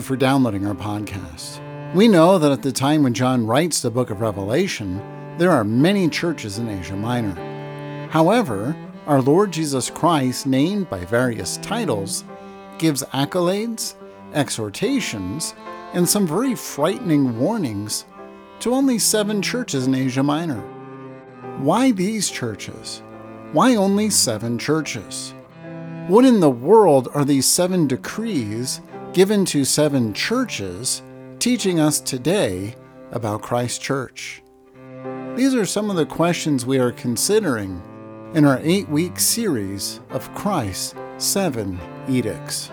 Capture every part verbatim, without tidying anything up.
for downloading our podcast. We know that at the time when John writes the book of Revelation, there are many churches in Asia Minor. However, our Lord Jesus Christ, named by various titles, gives accolades, exhortations, and some very frightening warnings to only seven churches in Asia Minor. Why these churches? Why only seven churches? What in the world are these seven decrees given to seven churches teaching us today about Christ's church? These are some of the questions we are considering in our eight-week series of Christ's Seven Edicts.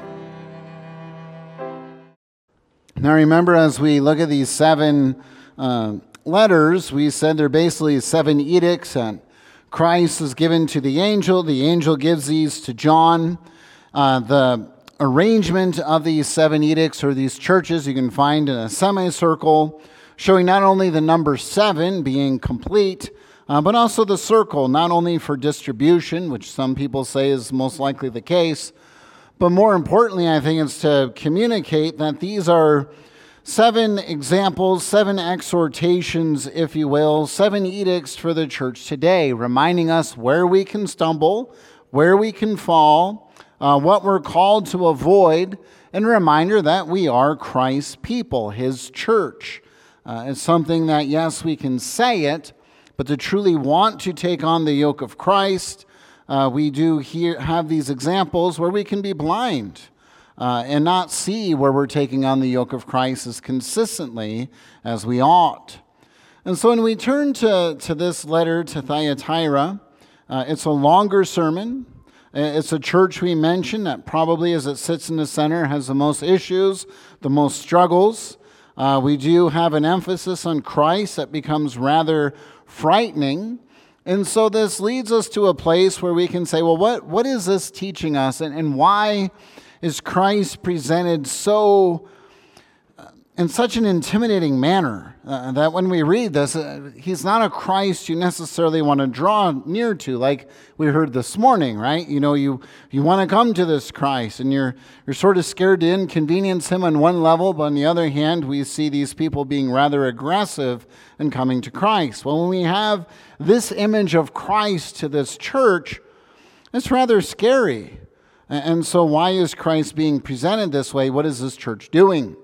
Now remember, as we look at these seven uh, letters, we said they're basically seven edicts that Christ is given to the angel. The angel gives these to John. Uh, the arrangement of these seven edicts or these churches you can find in a semicircle, showing not only the number seven being complete, uh, but also the circle, not only for distribution, which some people say is most likely the case, but more importantly, I think it's to communicate that these are seven examples, seven exhortations, if you will, seven edicts for the church today, reminding us where we can stumble, where we can fall, uh, what we're called to avoid, and a reminder that we are Christ's people, His church. Uh, it's something that, yes, we can say it, but to truly want to take on the yoke of Christ, Uh, we do here have these examples where we can be blind uh, and not see where we're taking on the yoke of Christ as consistently as we ought. And so when we turn to, to this letter to Thyatira, uh, it's a longer sermon. It's a church we mentioned that probably, as it sits in the center, has the most issues, the most struggles. Uh, we do have an emphasis on Christ that becomes rather frightening. And so this leads us to a place where we can say, well, what, what is this teaching us? And, and why is Christ presented so, uh, in such an intimidating manner uh, that when we read this, uh, he's not a Christ you necessarily want to draw near to, like we heard this morning, right? You know, you, you want to come to this Christ, and you're, you're sort of scared to inconvenience him on one level, but on the other hand, we see these people being rather aggressive in coming to Christ. Well, when we have this image of Christ to this church, it's rather scary. And so why is Christ being presented this way? What is this church doing?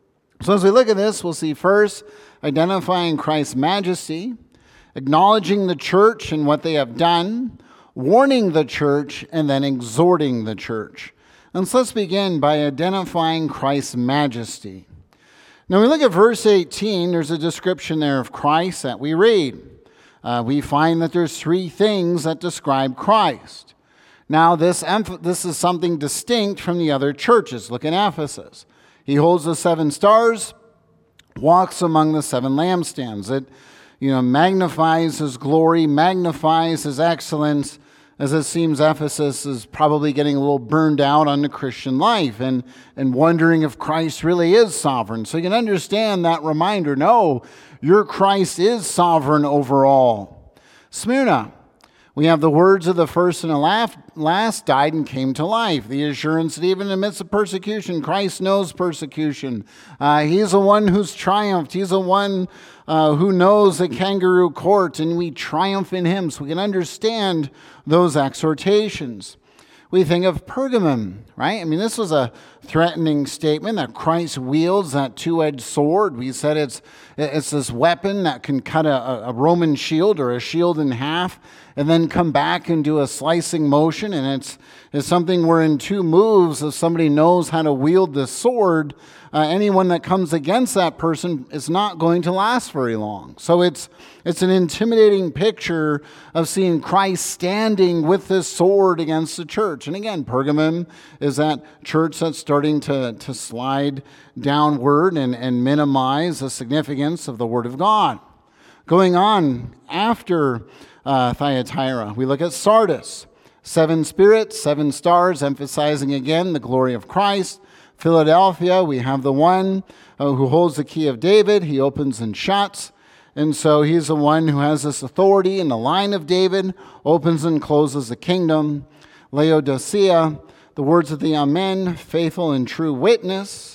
So as we look at this, we'll see first identifying Christ's majesty, acknowledging the church and what they have done, warning the church, and then exhorting the church. And so let's begin by identifying Christ's majesty. Now we look at verse eighteen, there's a description there of Christ that we read. Uh, we find that there's three things that describe Christ. Now this, emph- this is something distinct from the other churches. Look at Ephesus. He holds the seven stars, walks among the seven lampstands. It, you know, magnifies his glory, magnifies his excellence, as it seems Ephesus is probably getting a little burned out on the Christian life and, and wondering if Christ really is sovereign. So you can understand that reminder. No, your Christ is sovereign over all. Smyrna, we have the words of the first and the last died and came to life. The assurance that even in the midst of persecution, Christ knows persecution. Uh, he's the one who's triumphed. He's the one uh, who knows the kangaroo court, and we triumph in him. So we can understand those exhortations. We think of Pergamum, right? I mean, this was a threatening statement that Christ wields that two-edged sword. We said it's it's this weapon that can cut a, a Roman shield or a shield in half and then come back and do a slicing motion. And it's, it's something where in two moves, if somebody knows how to wield the sword, uh, anyone that comes against that person is not going to last very long. So it's it's an intimidating picture of seeing Christ standing with this sword against the church. And again, Pergamum is that church that's starting to, to slide downward and, and minimize the significance of the Word of God. Going on after uh, Thyatira, we look at Sardis. Seven spirits, seven stars, emphasizing again the glory of Christ. Philadelphia, we have the one uh, who holds the key of David. He opens and shuts. And so he's the one who has this authority in the line of David, opens and closes the kingdom. Laodicea, the words of the Amen, faithful and true witness.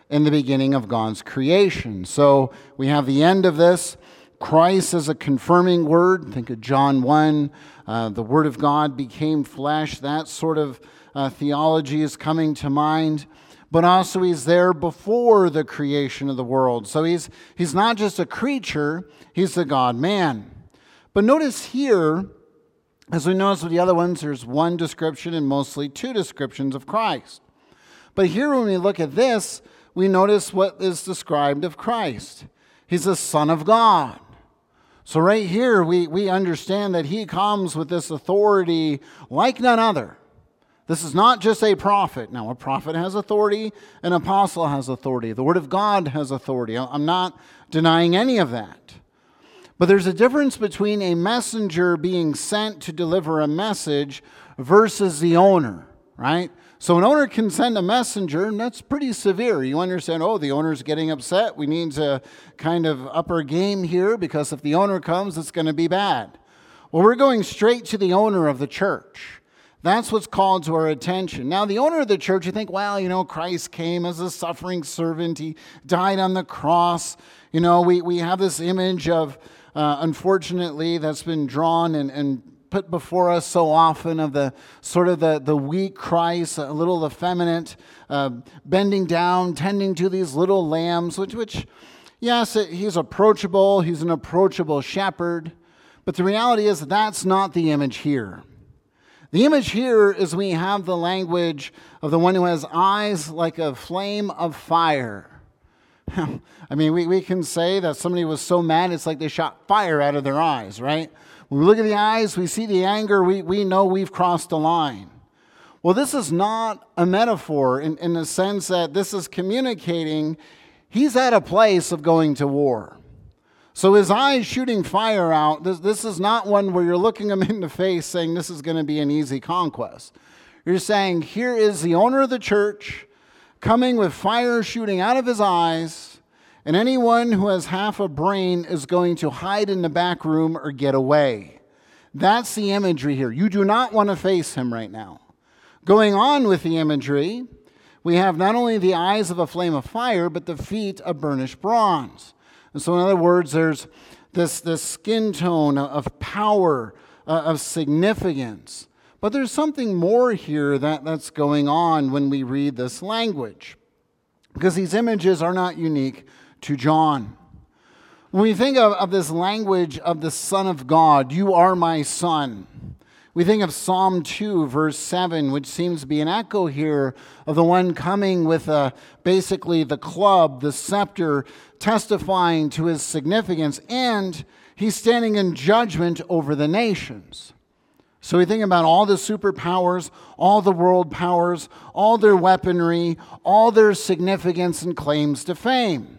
in the beginning of God's creation. So we have the end of this. Christ is a confirming word. Think of John one. Uh, the Word of God became flesh. That sort of uh, theology is coming to mind. But also he's there before the creation of the world. So he's, he's not just a creature, he's the God-man. But notice here, as we notice with the other ones, there's one description and mostly two descriptions of Christ. But here when we look at this, we notice what is described of Christ. He's the Son of God. So right here we, we understand that he comes with this authority like none other. This is not just a prophet. Now, a prophet has authority, an apostle has authority. The Word of God has authority. I'm not denying any of that. But there's a difference between a messenger being sent to deliver a message versus the owner, right? So an owner can send a messenger, and that's pretty severe. You understand, oh, the owner's getting upset. We need to kind of up our game here because if the owner comes, it's going to be bad. Well, we're going straight to the owner of the church. That's what's called to our attention. Now, the owner of the church, you think, well, you know, Christ came as a suffering servant. He died on the cross. You know, we, we have this image of, uh, unfortunately, that's been drawn and, and put before us so often of the sort of the, the weak Christ, a little effeminate, uh, bending down, tending to these little lambs, which, which yes, he's approachable. He's an approachable shepherd. But the reality is that's not the image here. The image here is we have the language of the one who has eyes like a flame of fire. I mean, we, we can say that somebody was so mad, it's like they shot fire out of their eyes, right? When we look at the eyes, we see the anger, we, we know we've crossed a line. Well, this is not a metaphor in, in the sense that this is communicating he's at a place of going to war. So his eyes shooting fire out, this, this is not one where you're looking him in the face saying this is going to be an easy conquest. You're saying here is the owner of the church coming with fire shooting out of his eyes, and anyone who has half a brain is going to hide in the back room or get away. That's the imagery here. You do not want to face him right now. Going on with the imagery, we have not only the eyes of a flame of fire, but the feet of burnished bronze. And so in other words, there's this, this skin tone of power, uh, of significance. But there's something more here that, that's going on when we read this language. Because these images are not unique to John. When we think of, of this language of the Son of God, you are my son. We think of Psalm two, verse seven, which seems to be an echo here of the one coming with uh, basically the club, the scepter, testifying to his significance, and he's standing in judgment over the nations. So we think about all the superpowers, all the world powers, all their weaponry, all their significance and claims to fame.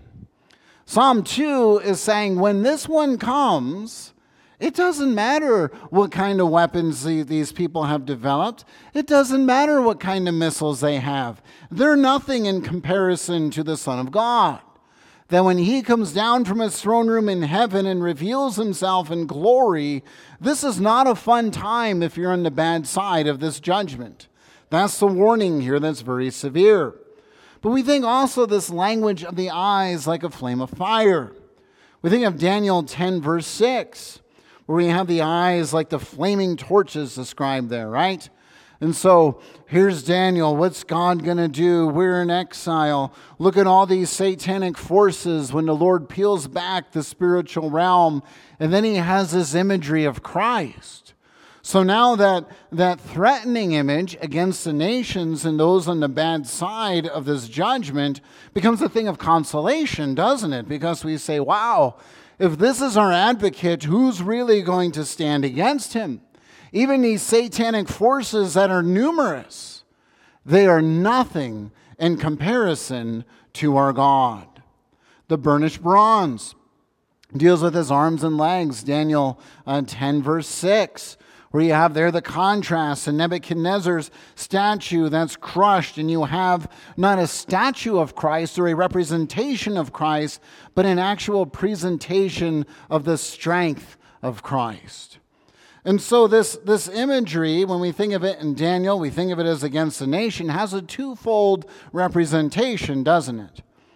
Psalm two is saying when this one comes, it doesn't matter what kind of weapons these people have developed. It doesn't matter what kind of missiles they have. They're nothing in comparison to the Son of God. That when he comes down from his throne room in heaven and reveals himself in glory, this is not a fun time if you're on the bad side of this judgment. That's the warning here that's very severe. But we think also this language of the eyes like a flame of fire. We think of Daniel ten, verse six, where we have the eyes like the flaming torches described there, right? And so here's Daniel. What's God going to do? We're in exile. Look at all these satanic forces when the Lord peels back the spiritual realm. And then he has this imagery of Christ. So now that, that threatening image against the nations and those on the bad side of this judgment becomes a thing of consolation, doesn't it? Because we say, wow, if this is our advocate, who's really going to stand against him? Even these satanic forces that are numerous, they are nothing in comparison to our God. The burnished bronze deals with his arms and legs. Daniel uh, ten, verse six, where you have there the contrast in Nebuchadnezzar's statue that's crushed, and you have not a statue of Christ or a representation of Christ, but an actual presentation of the strength of Christ. And so this, this imagery, when we think of it in Daniel, we think of it as against the nation, has a twofold representation, doesn't it?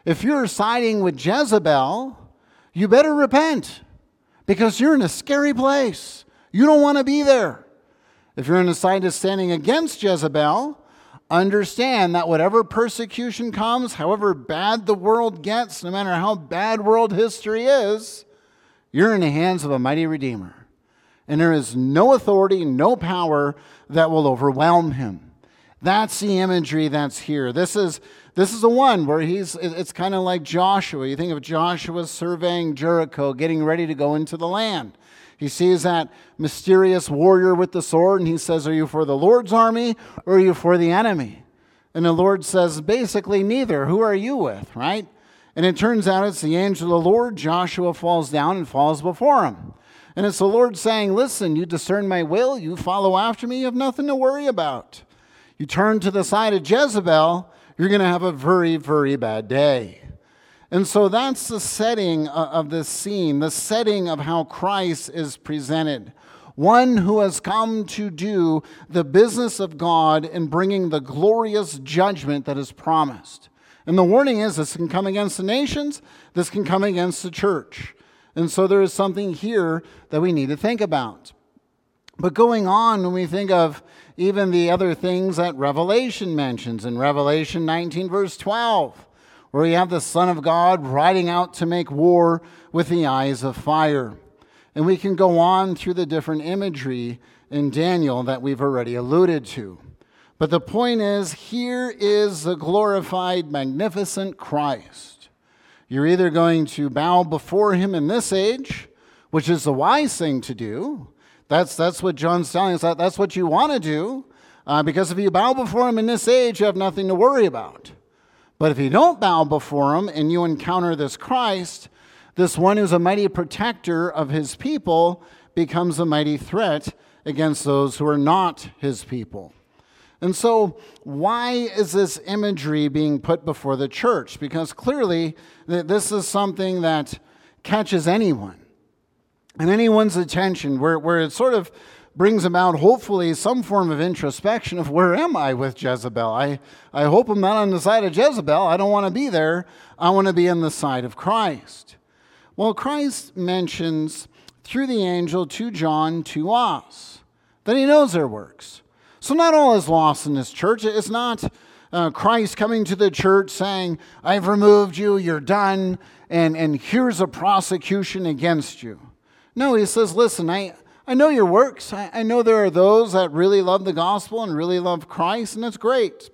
If you're siding with Jezebel, you better repent, because you're in a scary place. You don't want to be there. If you're on the side of standing against Jezebel, understand that whatever persecution comes, however bad the world gets, no matter how bad world history is, you're in the hands of a mighty Redeemer. And there is no authority, no power that will overwhelm him. That's the imagery that's here. This is this is the one where he's, it's kind of like Joshua. You think of Joshua surveying Jericho, getting ready to go into the land. He sees that mysterious warrior with the sword, and he says, are you for the Lord's army or are you for the enemy? And the Lord says, basically neither. Who are you with, right? And it turns out it's the angel of the Lord. Joshua falls down and falls before him. And it's the Lord saying, listen, you discern my will, you follow after me, you have nothing to worry about. You turn to the side of Jezebel, you're going to have a very, very bad day. And so that's the setting of this scene, the setting of how Christ is presented. One who has come to do the business of God in bringing the glorious judgment that is promised. And the warning is this can come against the nations, this can come against the church. And so there is something here that we need to think about. But going on, when we think of even the other things that Revelation mentions, in Revelation nineteen, verse twelve, where we have the Son of God riding out to make war with the eyes of fire. And we can go on through the different imagery in Daniel that we've already alluded to. But the point is, here is the glorified, magnificent Christ. You're either going to bow before him in this age, which is the wise thing to do. That's, that's what John's telling us. That, that's what you want to do. Uh, because if you bow before him in this age, you have nothing to worry about. But if you don't bow before him and you encounter this Christ, this one who's a mighty protector of his people becomes a mighty threat against those who are not his people. And so why is this imagery being put before the church? Because clearly this is something that catches anyone and anyone's attention, where, where it sort of brings about hopefully some form of introspection of where am I with Jezebel? I, I hope I'm not on the side of Jezebel. I don't want to be there. I want to be on the side of Christ. Well, Christ mentions through the angel to John to us that he knows their works. So not all is lost in this church. It's not uh, Christ coming to the church saying, I've removed you, you're done, and, and here's a prosecution against you. No, he says, listen, I, I know your works. I, I know there are those that really love the gospel and really love Christ, and it's great.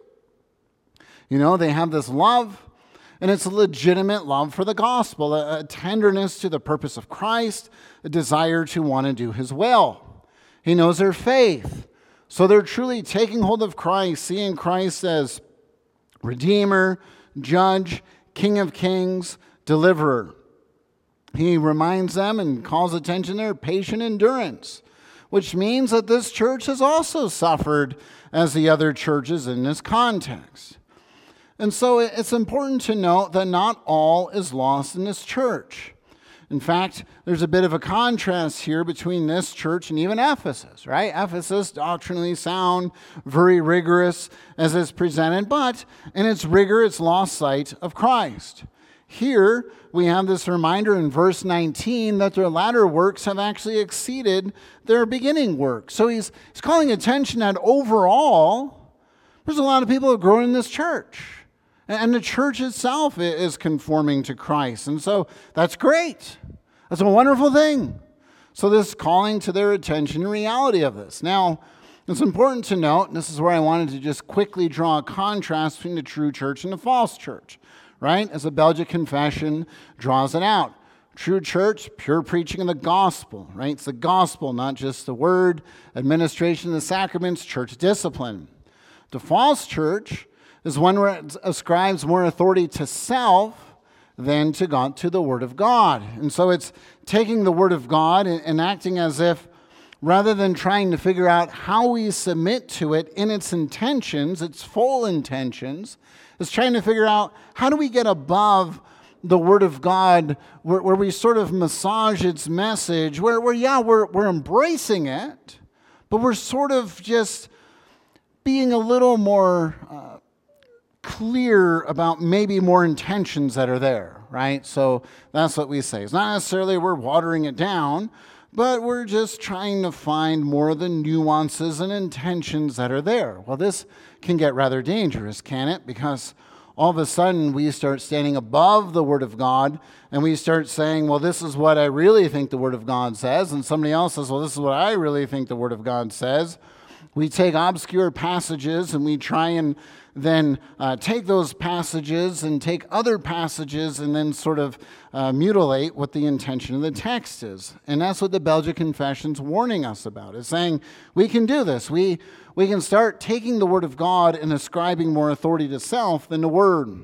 You know, they have this love, and it's a legitimate love for the gospel, a, a tenderness to the purpose of Christ, a desire to want to do his will. He knows their faith. So they're truly taking hold of Christ, seeing Christ as Redeemer, Judge, King of Kings, Deliverer. He reminds them and calls attention to their patient endurance, which means that this church has also suffered as the other churches in this context. And so it's important to note that not all is lost in this church. In fact, there's a bit of a contrast here between this church and even Ephesus, right? Ephesus, doctrinally sound, very rigorous as it's presented, but in its rigor, it's lost sight of Christ. Here, we have this reminder in verse nineteen that their latter works have actually exceeded their beginning work. So he's, he's calling attention that overall, there's a lot of people who are growing in this church. And the church itself is conforming to Christ. And so that's great. That's a wonderful thing. So this is calling to their attention the reality of this. Now, it's important to note, and this is where I wanted to just quickly draw a contrast between the true church and the false church, right? As the Belgic Confession draws it out. True church, pure preaching of the gospel, right? It's the gospel, not just the word, administration of the sacraments, church discipline. The false church is one where it ascribes more authority to self than to God, to the Word of God. And so it's taking the Word of God and, and acting as if, rather than trying to figure out how we submit to it in its intentions, its full intentions, is trying to figure out how do we get above the Word of God where, where we sort of massage its message, where, where yeah, we're, we're embracing it, but we're sort of just being a little more uh, clear about maybe more intentions that are there, right? So that's what we say. It's not necessarily we're watering it down, but we're just trying to find more of the nuances and intentions that are there. Well, this can get rather dangerous, can it? Because all of a sudden we start standing above the Word of God and we start saying, well, this is what I really think the Word of God says. And somebody else says, well, this is what I really think the Word of God says. We take obscure passages and we try and then uh, take those passages and take other passages and then sort of uh, mutilate what the intention of the text is. And that's what the Belgic Confession's warning us about. It's saying we can do this. We, we can start taking the Word of God and ascribing more authority to self than the Word.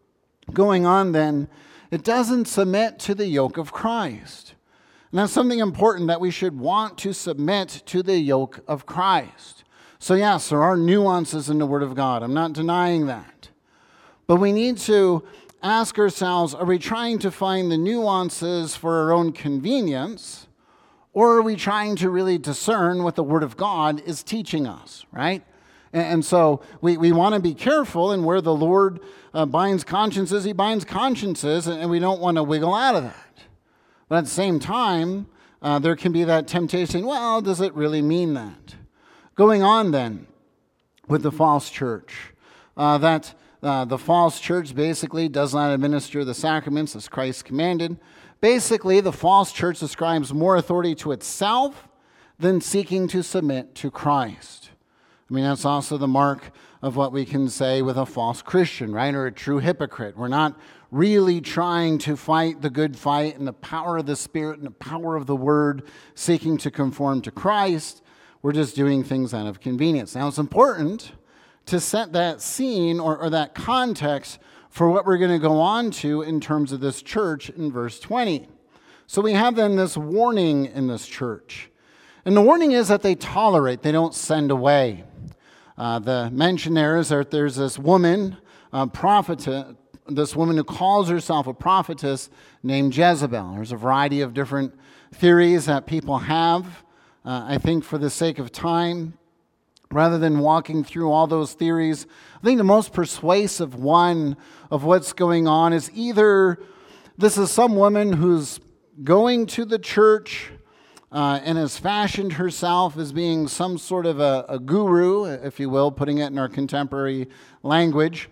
Going on then, it doesn't submit to the yoke of Christ. And that's something important, that we should want to submit to the yoke of Christ. So yes, there are nuances in the Word of God. I'm not denying that. But we need to ask ourselves, are we trying to find the nuances for our own convenience, or are we trying to really discern what the Word of God is teaching us, right? And, and so we, we want to be careful, and where the Lord uh, binds consciences, He binds consciences, and, and we don't want to wiggle out of that. But at the same time, uh, there can be that temptation, well, does it really mean that? Going on then with the false church, uh, that uh, the false church basically does not administer the sacraments as Christ commanded. Basically, the false church ascribes more authority to itself than seeking to submit to Christ. I mean, that's also the mark of what we can say with a false Christian, right, or a true hypocrite. We're not really trying to fight the good fight in the power of the Spirit and the power of the Word, seeking to conform to Christ. We're just doing things out of convenience. Now, it's important to set that scene or, or that context for what we're going to go on to in terms of this church in verse twenty. So we have then this warning in this church. And the warning is that they tolerate, they don't send away. Uh, the mention there is that there's this woman, uh, prophetess, this woman who calls herself a prophetess named Jezebel. There's a variety of different theories that people have. Uh, I think for the sake of time, rather than walking through all those theories, I think the most persuasive one of what's going on is either this is some woman who's going to the church uh, and has fashioned herself as being some sort of a, a guru, if you will, putting it in our contemporary language.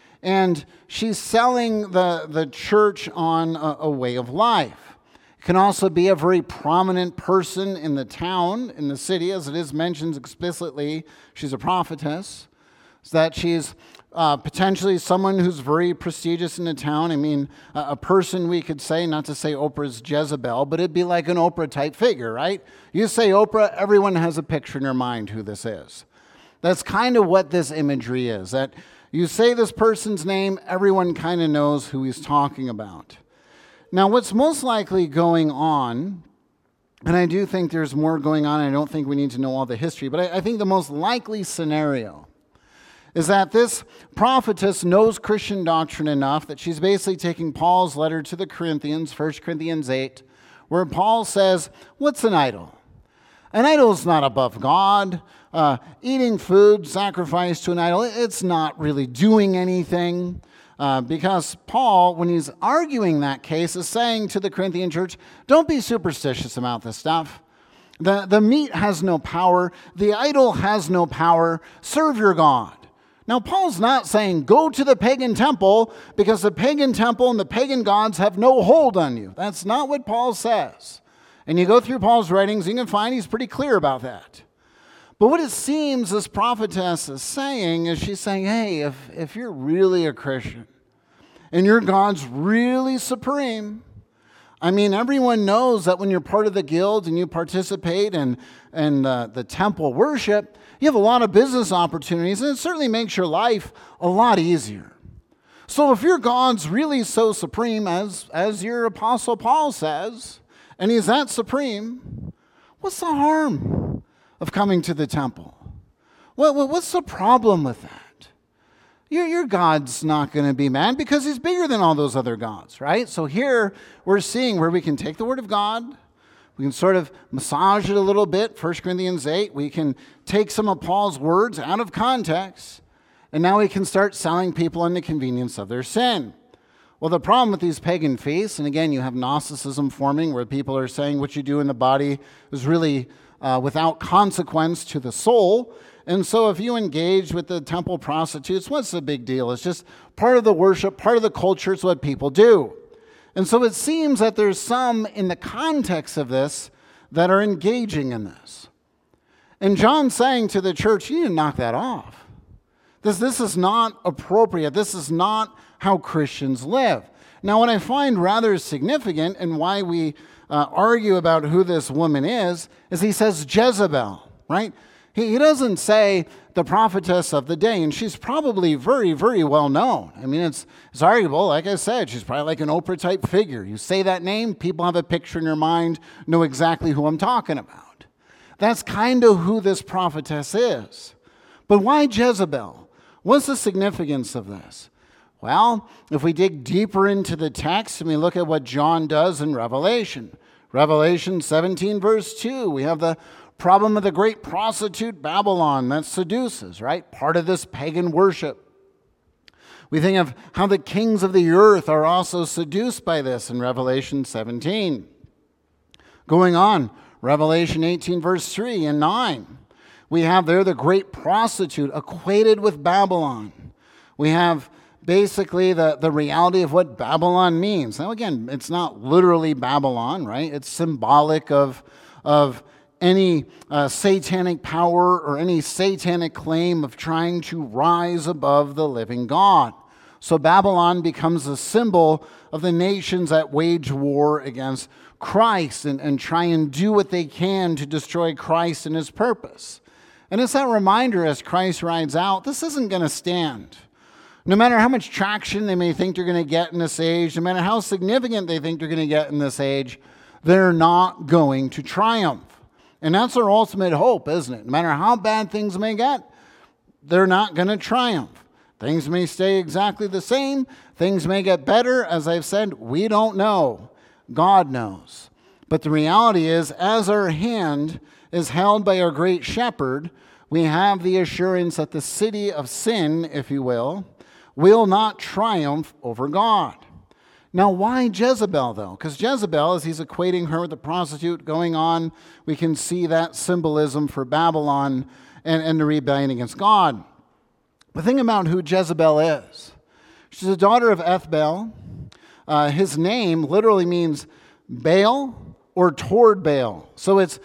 And she's selling the, the church on a, a way of life. It can also be a very prominent person in the town, in the city, as it is mentioned explicitly. She's a prophetess. So that she's uh, potentially someone who's very prestigious in the town. I mean, a, a person we could say, not to say Oprah's Jezebel, but it'd be like an Oprah-type figure, right? You say Oprah, everyone has a picture in their mind who this is. That's kind of what this imagery is, that you say this person's name, everyone kind of knows who he's talking about. Now, what's most likely going on, and I do think there's more going on, and I don't think we need to know all the history, but I, I think the most likely scenario is that this prophetess knows Christian doctrine enough that she's basically taking Paul's letter to the Corinthians, First Corinthians eight, where Paul says, what's an idol? An idol is not above God. Uh, eating food sacrificed to an idol, it's not really doing anything. Uh, because Paul, when he's arguing that case, is saying to the Corinthian church, don't be superstitious about this stuff. The, the meat has no power. The idol has no power. Serve your God. Now, Paul's not saying go to the pagan temple because the pagan temple and the pagan gods have no hold on you. That's not what Paul says. And you go through Paul's writings, you can find he's pretty clear about that. But what it seems this prophetess is saying is she's saying, hey, if, if you're really a Christian and your God's really supreme, I mean, everyone knows that when you're part of the guild and you participate in, in uh, the temple worship, you have a lot of business opportunities, and it certainly makes your life a lot easier. So if your God's really so supreme, as, as your Apostle Paul says, and he's that supreme, what's the harm of coming to the temple? What, what, what's the problem with that? Your, your God's not going to be mad because he's bigger than all those other gods, right? So here we're seeing where we can take the Word of God, we can sort of massage it a little bit, First Corinthians eight. We can take some of Paul's words out of context And now he can start selling people in the convenience of their sin. Well, the problem with these pagan feasts, and again, you have Gnosticism forming where people are saying what you do in the body is really uh, without consequence to the soul. And so if you engage with the temple prostitutes, what's the big deal? It's just part of the worship, part of the culture. It's what people do. And so it seems that there's some in the context of this that are engaging in this. And John's saying to the church, you need to knock that off. This, this is not appropriate. This is not how Christians live. Now, what I find rather significant and why we uh, argue about who this woman is, is he says Jezebel, right? He, he doesn't say the prophetess of the day, and she's probably very, very well known. I mean, it's, it's arguable. Like I said, she's probably like an Oprah-type figure. You say that name, people have a picture in their mind, know exactly who I'm talking about. That's kind of who this prophetess is. But why Jezebel? What's the significance of this? Well, if we dig deeper into the text and we look at what John does in Revelation, Revelation seventeen, verse two, we have the problem of the great prostitute Babylon that seduces, right? Part of this pagan worship. We think of how the kings of the earth are also seduced by this in Revelation seventeen. Going on, Revelation eighteen, verse three and nine. We have there the great prostitute equated with Babylon. We have basically the, the reality of what Babylon means. Now again, it's not literally Babylon, right? It's symbolic of, of any uh, satanic power or any satanic claim of trying to rise above the living God. So Babylon becomes a symbol of the nations that wage war against Christ and, and try and do what they can to destroy Christ and his purpose. And it's that reminder as Christ rides out, this isn't going to stand. No matter how much traction they may think they're going to get in this age, no matter how significant they think they're going to get in this age, they're not going to triumph. And that's our ultimate hope, isn't it? No matter how bad things may get, they're not going to triumph. Things may stay exactly the same. Things may get better. As I've said, we don't know. God knows. But the reality is, as our hand is held by our great shepherd, we have the assurance that the city of sin, if you will, will not triumph over God. Now, why Jezebel, though? Because Jezebel, as he's equating her with the prostitute going on, we can see that symbolism for Babylon and, and the rebellion against God. The thing about who Jezebel is, she's a daughter of Ethbaal. Uh, his name literally means Baal or toward Baal. So it's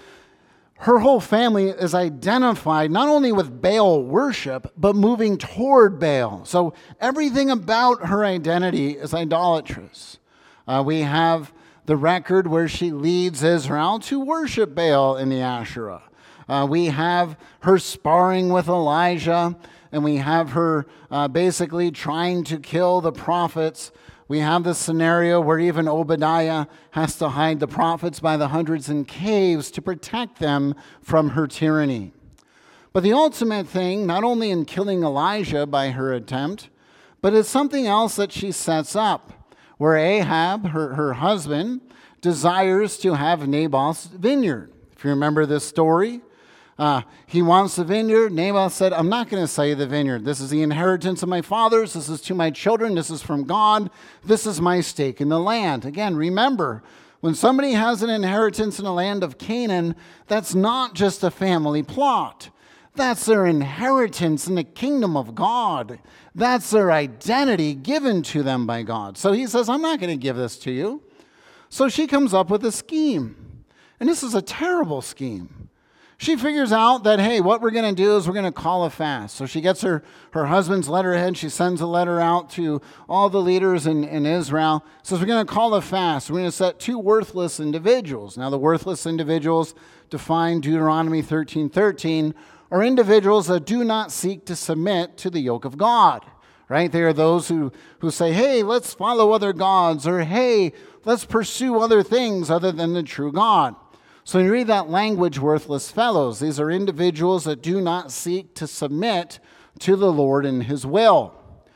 her whole family is identified not only with Baal worship, but moving toward Baal. So everything about her identity is idolatrous. Uh, we have the record where she leads Israel to worship Baal in the Asherah. Uh, we have her sparring with Elijah, and we have her uh, basically trying to kill the prophets. We have this scenario where even Obadiah has to hide the prophets by the hundreds in caves to protect them from her tyranny. But the ultimate thing, not only in killing Elijah by her attempt, but it's something else that she sets up, where Ahab, her, her husband, desires to have Naboth's vineyard. If you remember this story, Uh, he wants the vineyard. Naboth said, I'm not going to sell you the vineyard. This is the inheritance of my fathers. This is to my children. This is from God. This is my stake in the land. Again, remember, when somebody has an inheritance in the land of Canaan, that's not just a family plot. That's their inheritance in the kingdom of God. That's their identity given to them by God. So he says, I'm not going to give this to you. So she comes up with a scheme. And this is a terrible scheme. She figures out that, hey, what we're going to do is we're going to call a fast. So she gets her, her husband's letterhead. She sends a letter out to all the leaders in, in Israel. Says we're going to call a fast. We're going to set two worthless individuals. Now, the worthless individuals, defined Deuteronomy thirteen thirteen, are individuals that do not seek to submit to the yoke of God. Right? They are those who, who say, hey, let's follow other gods, or hey, let's pursue other things other than the true God. So when you read that language, worthless fellows, these are individuals that do not seek to submit to the Lord and his will.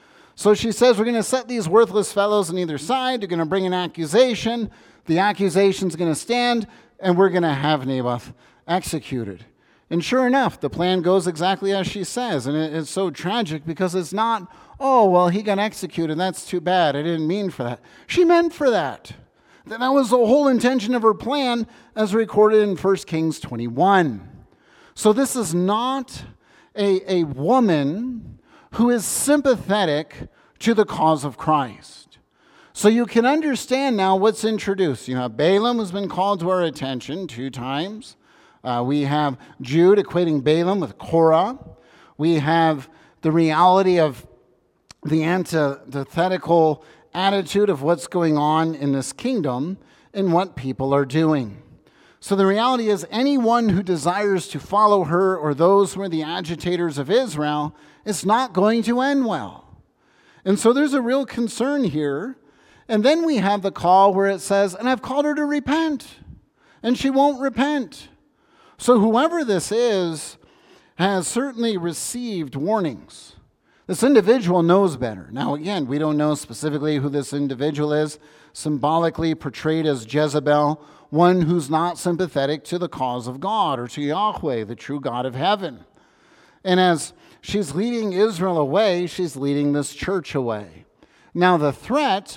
So she says, we're going to set these worthless fellows on either side. You're going to bring an accusation. The accusation's going to stand, and we're going to have Naboth executed. And sure enough, the plan goes exactly as she says. And it's so tragic because it's not, oh, well, he got executed. That's too bad. I didn't mean for that. She meant for that. That was the whole intention of her plan as recorded in First Kings twenty-one. So this is not a, a woman who is sympathetic to the cause of Christ. So you can understand now what's introduced. You have Balaam has been called to our attention two times. Uh, we have Jude equating Balaam with Korah. We have the reality of the antithetical attitude of what's going on in this kingdom and what people are doing. So the reality is anyone who desires to follow her or those who are the agitators of Israel, it's not going to end well. And so there's a real concern here. And then we have the call where it says, and I've called her to repent. And she won't repent. So whoever this is has certainly received warnings. This individual knows better. Now, again, we don't know specifically who this individual is, symbolically portrayed as Jezebel, one who's not sympathetic to the cause of God or to Yahweh, the true God of heaven. And as she's leading Israel away, she's leading this church away. Now, the threat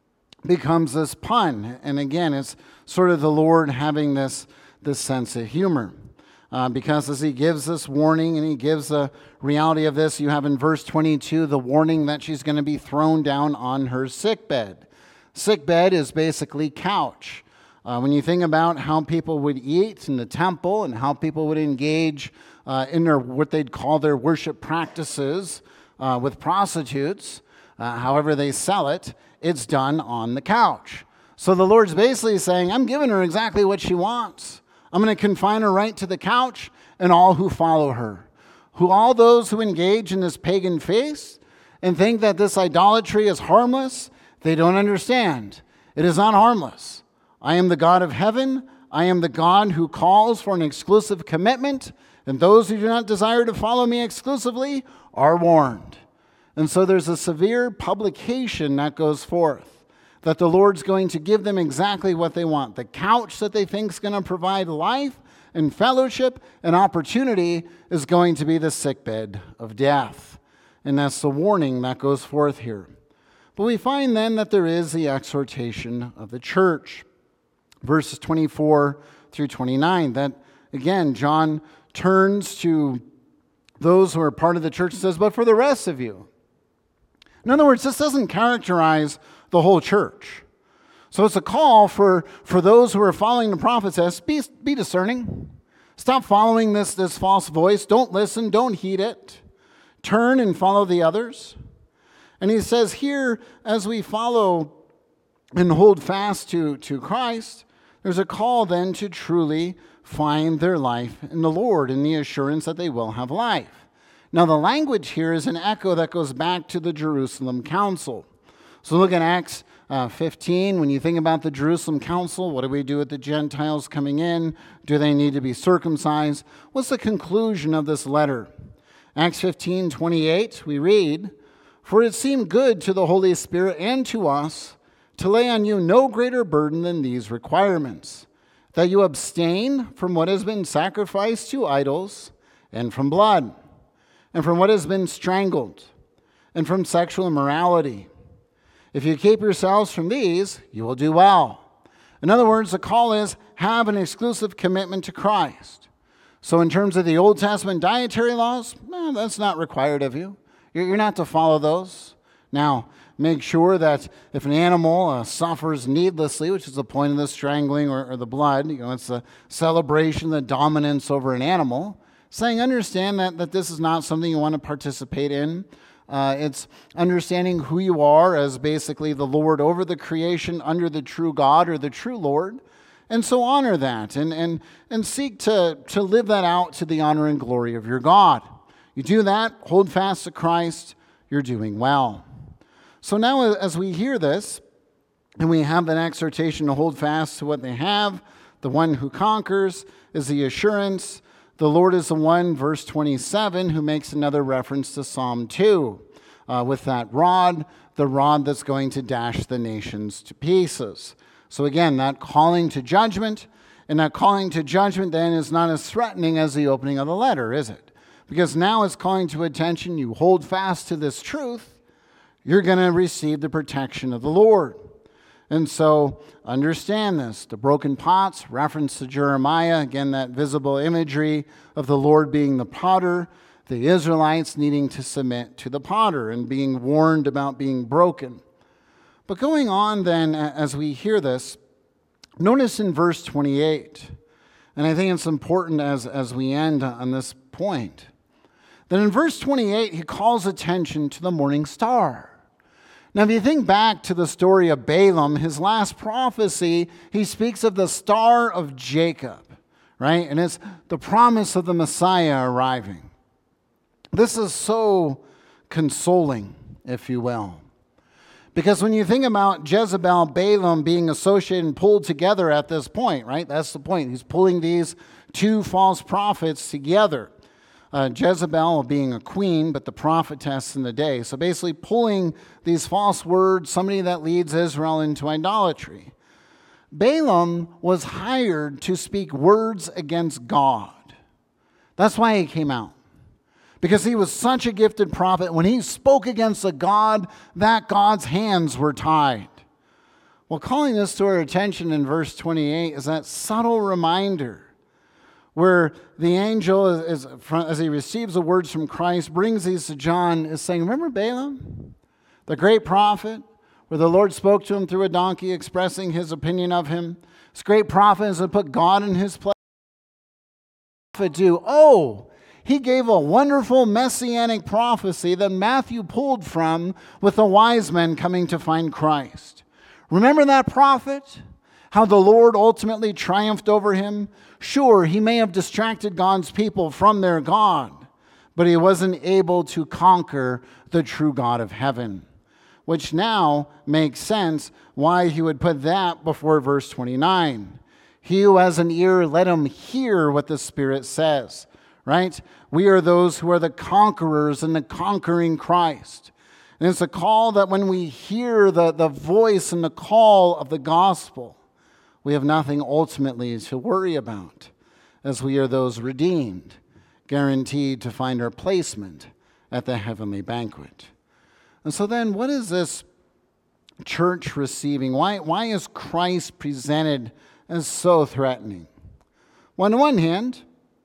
becomes this pun. And again, it's sort of the Lord having this, this sense of humor. Uh, because as he gives this warning and he gives the reality of this, you have in verse twenty-two the warning that she's going to be thrown down on her sickbed. Sickbed is basically couch. Uh, when you think about how people would eat in the temple and how people would engage uh, in their what they'd call their worship practices uh, with prostitutes, uh, however they sell it, it's done on the couch. So the Lord's basically saying, I'm giving her exactly what she wants. I'm going to confine her right to the couch and all who follow her. Who all those who engage in this pagan faith and think that this idolatry is harmless, they don't understand. It is not harmless. I am the God of heaven. I am the God who calls for an exclusive commitment, and those who do not desire to follow me exclusively are warned. And so there's a severe publication that goes forth, that the Lord's going to give them exactly what they want. The couch that they think is going to provide life and fellowship and opportunity is going to be the sickbed of death. And that's the warning that goes forth here. But we find then that there is the exhortation of the church. Verses twenty-four through twenty-nine, that again, John turns to those who are part of the church and says, but for the rest of you. In other words, this doesn't characterize the whole church. So it's a call for, for those who are following the prophet says, be, be discerning. Stop following this, this false voice. Don't listen. Don't heed it. Turn and follow the others. And he says here, as we follow and hold fast to, to Christ, there's a call then to truly find their life in the Lord and the assurance that they will have life. Now the language here is an echo that goes back to the Jerusalem Council. So look at Acts uh, fifteen. When you think about the Jerusalem Council, what do we do with the Gentiles coming in? Do they need to be circumcised? What's the conclusion of this letter? Acts fifteen twenty-eight, we read, for it seemed good to the Holy Spirit and to us to lay on you no greater burden than these requirements, that you abstain from what has been sacrificed to idols, and from blood, and from what has been strangled, and from sexual immorality. If you keep yourselves from these, you will do well. In other words, the call is have an exclusive commitment to Christ. So in terms of the Old Testament dietary laws, well, that's not required of you. You're not to follow those. Now, make sure that if an animal uh, suffers needlessly, which is the point of the strangling or, or the blood, you know, it's a celebration, the dominance over an animal, saying understand that, that this is not something you want to participate in. Uh, it's understanding who you are as basically the Lord over the creation under the true God or the true Lord. And so honor that and, and, and seek to, to live that out to the honor and glory of your God. You do that, hold fast to Christ, you're doing well. So now as we hear this, and we have that exhortation to hold fast to what they have, the one who conquers is the assurance. The Lord is the one, verse twenty-seven, who makes another reference to Psalm two, uh, with that rod, the rod that's going to dash the nations to pieces. So again, that calling to judgment, And that calling to judgment then is not as threatening as the opening of the letter, is it? Because now it's calling to attention. You hold fast to this truth, you're going to receive the protection of the Lord. And so understand this. The broken pots, reference to Jeremiah, again, that visible imagery of the Lord being the potter, the Israelites needing to submit to the potter and being warned about being broken. But going on then, as we hear this, notice in verse twenty-eight, and I think it's important as, as we end on this point, that in verse twenty-eight, he calls attention to the morning star. Now, if you think back to the story of Balaam, his last prophecy, he speaks of the star of Jacob, right? And it's the promise of the Messiah arriving. This is so consoling, if you will. Because when you think about Jezebel, Balaam being associated and pulled together at this point, right? That's the point. He's pulling these two false prophets together. Uh, Jezebel being a queen, but the prophetess in the day. So basically pulling these false words, somebody that leads Israel into idolatry. Balaam was hired to speak words against God. That's why he came out. Because he was such a gifted prophet. When he spoke against a God, that God's hands were tied. Well, calling this to our attention in verse twenty-eight is that subtle reminder where the angel, is, as he receives the words from Christ, brings these to John, is saying, remember Balaam, the great prophet, where the Lord spoke to him through a donkey expressing his opinion of him? This great prophet is to put God in his place. Do? Oh, he gave a wonderful messianic prophecy that Matthew pulled from with the wise men coming to find Christ. Remember that prophet? How the Lord ultimately triumphed over him? Sure, he may have distracted God's people from their God, but he wasn't able to conquer the true God of heaven, which now makes sense why he would put that before verse twenty-nine. He who has an ear, let him hear what the Spirit says, right? We are those who are the conquerors in the conquering Christ. And it's a call that when we hear the, the voice and the call of the gospel, we have nothing ultimately to worry about, as we are those redeemed, guaranteed to find our placement at the heavenly banquet. And so then, what is this church receiving? Why, why is Christ presented as so threatening? Well, on the one hand,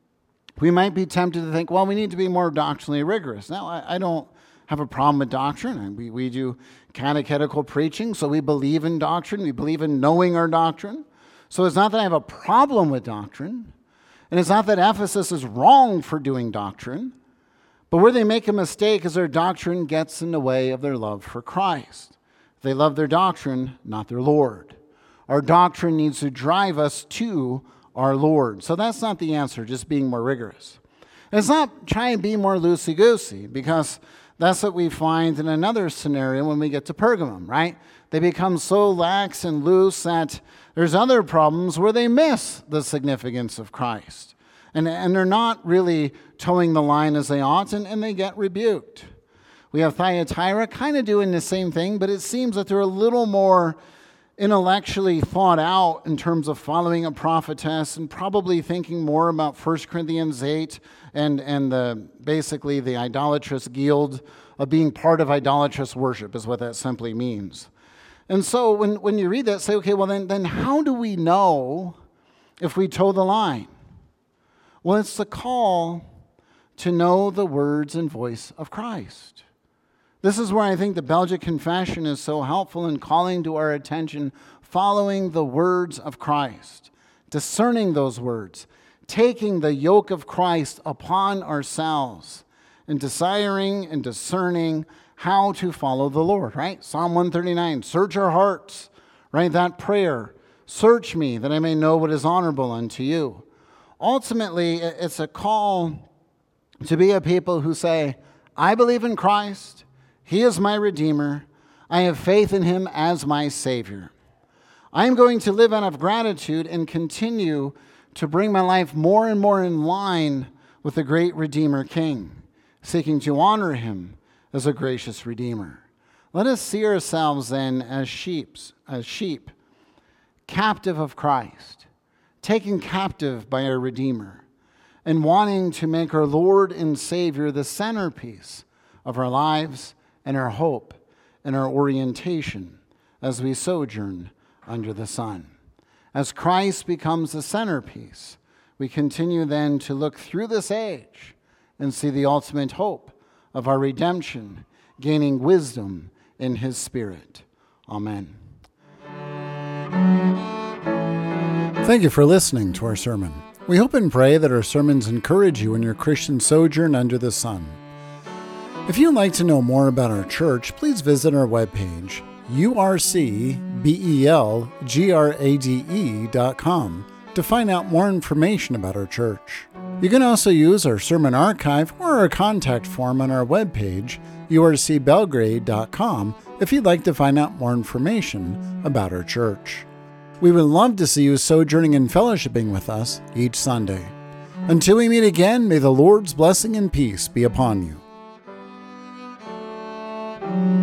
we might be tempted to think, well, we need to be more doctrinally rigorous. Now, I, I don't have a problem with doctrine. We, we do catechetical preaching, so we believe in doctrine. We believe in knowing our doctrine. So it's not that I have a problem with doctrine, and it's not that Ephesus is wrong for doing doctrine, but where they make a mistake is their doctrine gets in the way of their love for Christ. They love their doctrine, not their Lord. Our doctrine needs to drive us to our Lord. So that's not the answer, just being more rigorous. And it's not trying to be more loosey-goosey, because that's what we find in another scenario when we get to Pergamum, right? They become so lax and loose that there's other problems where they miss the significance of Christ. And, and they're not really towing the line as they ought, and, and they get rebuked. We have Thyatira kind of doing the same thing, but it seems that they're a little more intellectually thought out in terms of following a prophetess and probably thinking more about First Corinthians eight and, and the, basically the idolatrous guild of being part of idolatrous worship is what that simply means. And so when, when you read that, say, okay, well then, then how do we know if we toe the line? Well, it's the call to know the words and voice of Christ. This is where I think the Belgic Confession is so helpful in calling to our attention, following the words of Christ, discerning those words, taking the yoke of Christ upon ourselves, and desiring and discerning how to follow the Lord, right? Psalm one thirty-nine, search our hearts, right? That prayer, search me that I may know what is honorable unto you. Ultimately, it's a call to be a people who say, I believe in Christ. He is my Redeemer. I have faith in him as my Savior. I am going to live out of gratitude and continue to bring my life more and more in line with the great Redeemer King, seeking to honor him as a gracious Redeemer. Let us see ourselves then as sheep, as sheep, captive of Christ, taken captive by our Redeemer, and wanting to make our Lord and Savior the centerpiece of our lives and our hope and our orientation as we sojourn under the sun. As Christ becomes the centerpiece, we continue then to look through this age and see the ultimate hope of our redemption, gaining wisdom in his Spirit. Amen. Thank you for listening to our sermon. We hope and pray that our sermons encourage you in your Christian sojourn under the sun. If you'd like to know more about our church, please visit our webpage, u r c belgrade dot com, to find out more information about our church. You can also use our sermon archive or our contact form on our webpage, u r c belgrade dot com, if you'd like to find out more information about our church. We would love to see you sojourning and fellowshipping with us each Sunday. Until we meet again, may the Lord's blessing and peace be upon you.